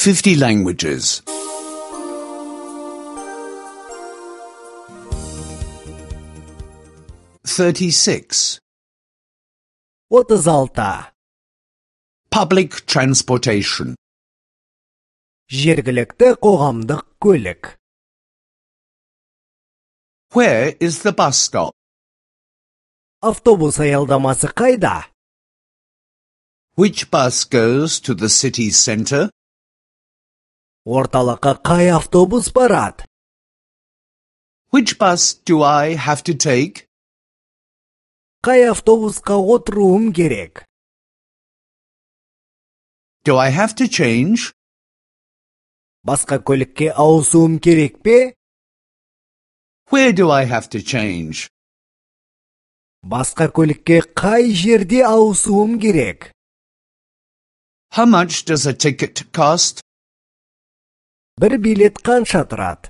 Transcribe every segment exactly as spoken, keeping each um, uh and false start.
fifty languages. thirty-six. отыз алты. Public transportation. Жергілікті қоғамдық көлік. Where is the bus stop? Автобус аялдамасы қайда? Which bus goes to the city center? Орталыққа қай автобус барады? Which bus do I have to take? Қай автобусқа отыруым керек? Do I have to change? Басқа көлікке ауысуым керек пе? Where do I have to change? Басқа көлікке қай жерде ауысуым керек? How much does a ticket cost? Бір билет қанша тұрады?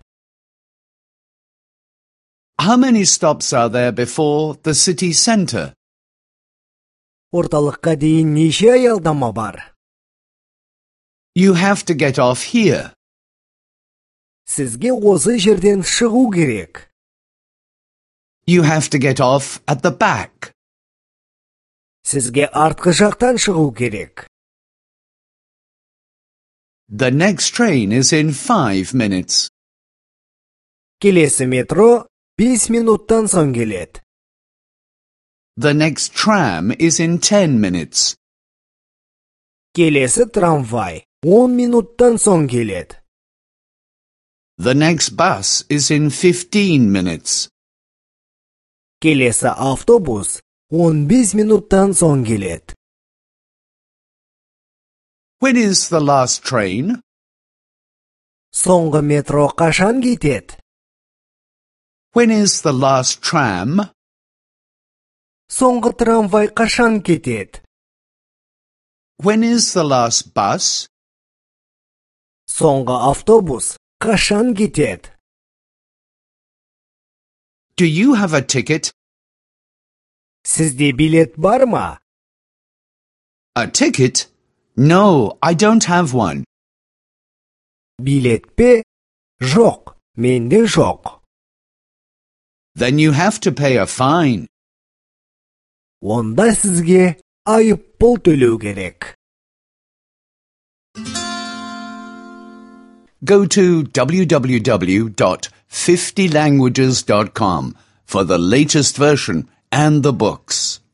How many stops are there before the city center? Орталыққа дейін неше аялдама бар? You have to get off here. Сізге осы жерден шығу керек. You have to get off at the back. Сізге артқы жақтан шығу керек. The next train is in five minutes. Келесі метро бес минуттан соң келеді. The next tram is in ten minutes. Келесі трамвай он минуттан соң келеді. The next bus is in fifteen minutes. Келесі автобус он бес минуттан соң келеді. When is the last train? Соңғы метро қашан кетеді? When is the last tram? Соңғы трамвай қашан кетеді? When is the last bus? Соңғы автобус қашан кетеді? Do you have a ticket? Сізде билет бар ма? A ticket? No, I don't have one. Билет пе? Жоқ, менде жоқ. Then you have to pay a fine. Онда сізге айыппұл төлеу керек. Go to w w w dot fifty languages dot com for the latest version and the books.